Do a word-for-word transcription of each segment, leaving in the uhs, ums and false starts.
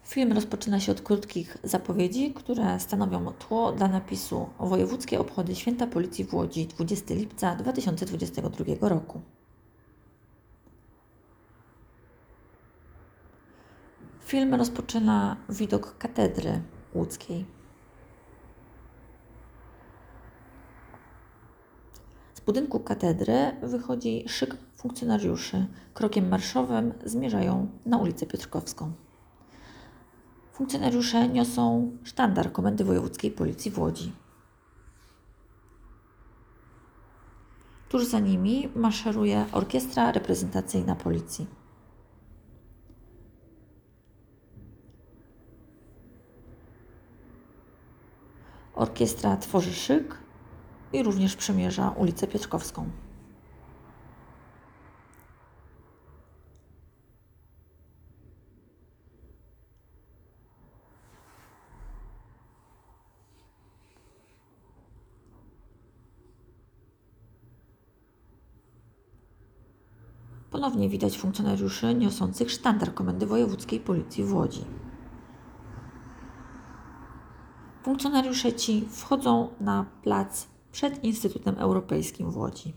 Film rozpoczyna się od krótkich zapowiedzi, które stanowią tło dla napisu Wojewódzkie obchody Święta Policji w Łodzi dwudziestego lipca dwa tysiące dwudziestego drugiego roku. Film rozpoczyna widok katedry łódzkiej. Z budynku katedry wychodzi szyk funkcjonariuszy. Krokiem marszowym zmierzają na ulicę Piotrkowską. Funkcjonariusze niosą sztandar Komendy Wojewódzkiej Policji w Łodzi. Tuż za nimi maszeruje orkiestra reprezentacyjna policji. Orkiestra tworzy szyk i również przemierza ulicę Piotrkowską. Ponownie widać funkcjonariuszy niosących sztandar Komendy Wojewódzkiej Policji w Łodzi. Funkcjonariusze ci wchodzą na plac przed Instytutem Europejskim w Łodzi.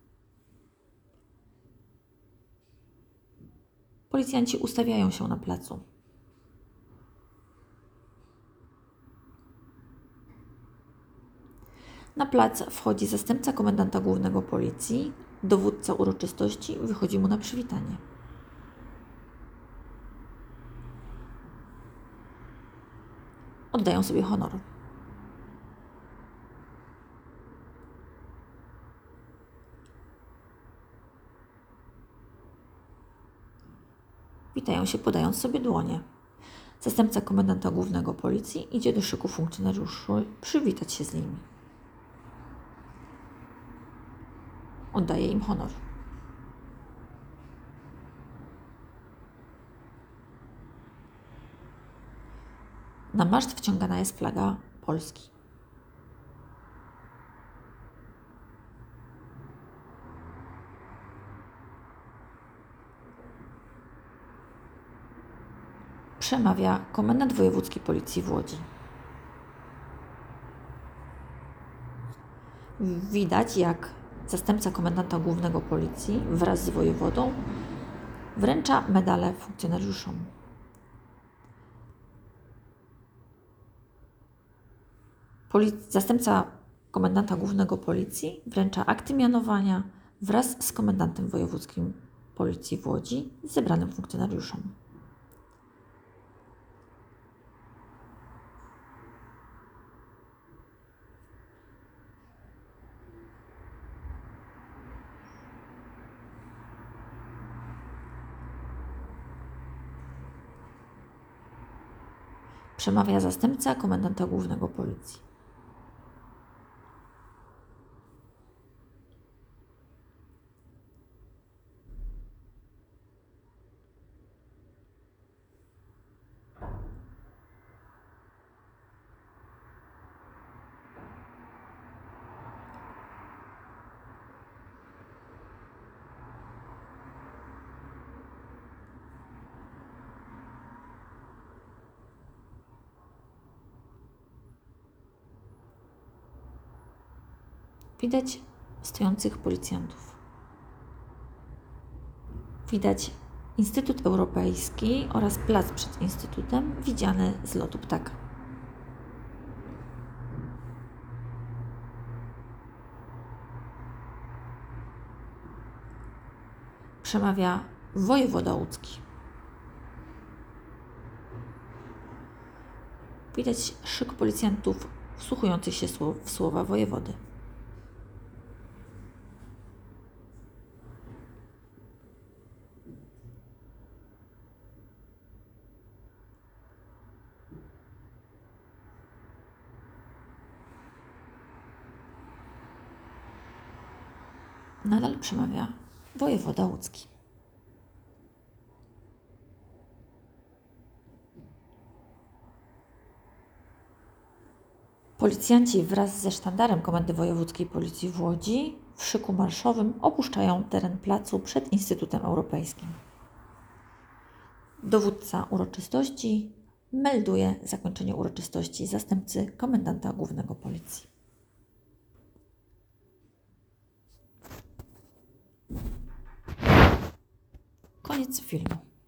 Policjanci ustawiają się na placu. Na plac wchodzi zastępca komendanta głównego policji, dowódca uroczystości wychodzi mu na przywitanie. Oddają sobie honor. Witają się, podając sobie dłonie. Zastępca komendanta głównego policji idzie do szyku funkcjonariuszy przywitać się z nimi. Oddaje im honor. Na maszt wciągana jest flaga Polski. Przemawia komendant wojewódzki policji w Łodzi. Widać, jak zastępca komendanta głównego policji wraz z wojewodą wręcza medale funkcjonariuszom. Polic- zastępca komendanta głównego policji wręcza akty mianowania wraz z komendantem wojewódzkim policji w Łodzi zebranym funkcjonariuszom. Przemawia zastępca komendanta głównego policji. Widać stojących policjantów. Widać Instytut Europejski oraz plac przed Instytutem widziany z lotu ptaka. Przemawia wojewoda łódzki. Widać szyk policjantów wsłuchujących się w słowa wojewody. Nadal przemawia wojewoda łódzki. Policjanci wraz ze sztandarem Komendy Wojewódzkiej Policji w Łodzi w szyku marszowym opuszczają teren placu przed Instytutem Europejskim. Dowódca uroczystości melduje zakończenie uroczystości zastępcy komendanta głównego Policji. Koniec filmu.